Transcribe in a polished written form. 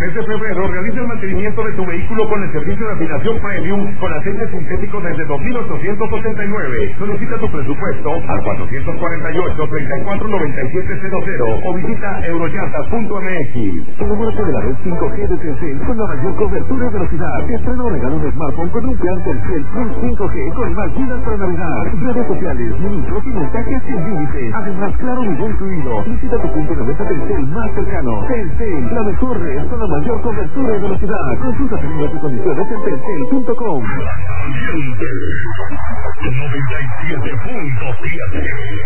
mes de febrero realiza el mantenimiento de tu vehículo con el servicio de afinación premium con aceite sintético desde 2.889. Solicita tu presupuesto al 448-349700 o visita eurollantas.mx. Enamórate de la red 5G de Telcel con la mayor cobertura y velocidad. Estrena o regala un smartphone con un plan Telcel Plus 5G con más gigas para navegar, redes sociales, minutos y mensajes sin límite. Además, claro, video incluido. Visita tu punto de venta Telcel más cercano. Telcel, la mejor red con la mayor cobertura y velocidad. Consulta términos y condiciones en telcel.com. 97.7